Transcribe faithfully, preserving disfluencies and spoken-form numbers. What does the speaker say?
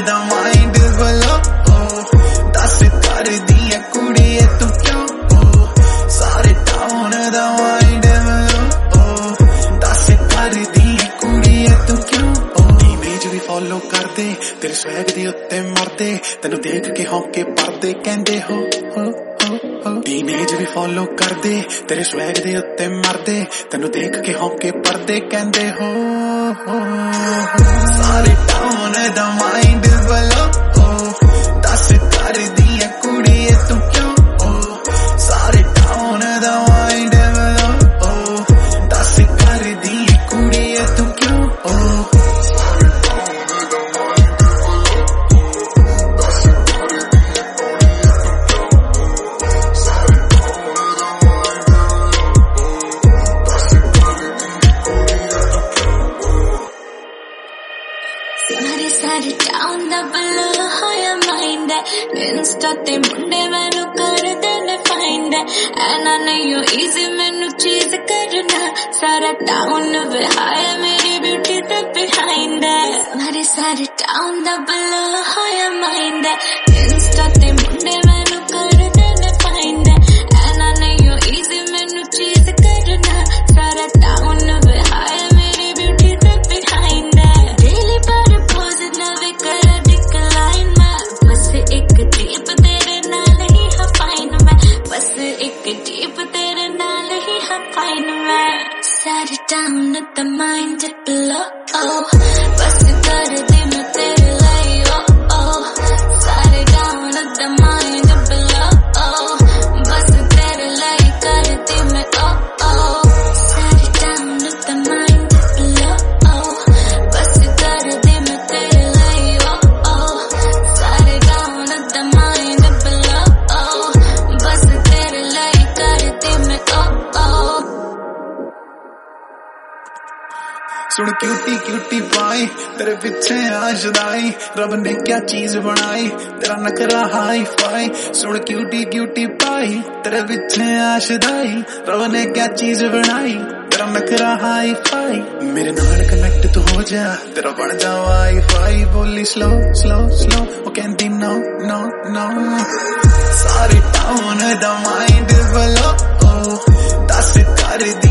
दा mind blow दस कर दी कुड़ी तू क्यों सारे टाउन दा माइंड बलो दस कर दी कुड़ी तू क्यों इमेज भी फॉलो कर दे तेरे स्वैग दे उत्ते मरदे तेनू देख के हौके परदे कहंदे हो टीनेज भी फॉलो कर दे तेरे स्वैग दे उत्ते मरदे तेनू देख के हौके परदे कहंदे हो सारे टाउन दा माइंड बलो दस कर दी कुड़ी तू क्यों सारे टाउन दा माइंड बलो दस कर दी कुड़ी तू क्यों सारे सारे टाउन दा बलो होया माइंड है इंस्टा ते मुंडे मैनू कर देने फाइंड है ऐना नहीं हो इजी मैनू चीज करना सारा टाउन बिहाया मेरी ब्यूटी ते बिहाइंड है सारे सारे टाउन दा बलो होया माइंड है इंस्टा ते मुंडे मैनू कर देने फाइंड है ऐना नहीं हो इजी मैनू चीज करना सारा टाउन बिहाया मेरी ब्यूटी ते बिहाइंड है डेली पर एक टीप तेरे नाल ही हफाइन मैं बस एक टीप तेरे नाल ही हफाइन मैं सारे टाउन दा माइंड बलो बस कर दे मैं तेरे लिए ओ ओ सारे टाउन दा माइंड बलो बस तेरे लिए कर दे मैं ओ ओ सारे टाउन दा माइंड बलो बस कर दे मैं तेरे लिए ओ ओ सारे सुन क्यूटी क्यूटी पाई तेरे पीछे आशदाई रब ने क्या चीज बनाई तेरा नखरा हाई फाई सुन क्यूटी क्यूटी पाई तेरे पीछे आशदाई रब ने क्या चीज बनाई तेरा नखरा हाई फाई मेरे नाल कनेक्ट तू हो जा तेरा बन जा वाई फाई बोली स्लो स्लो स्लो वो कहंदी नो नो नो सारे टाउन दा माइंड बलो दस कर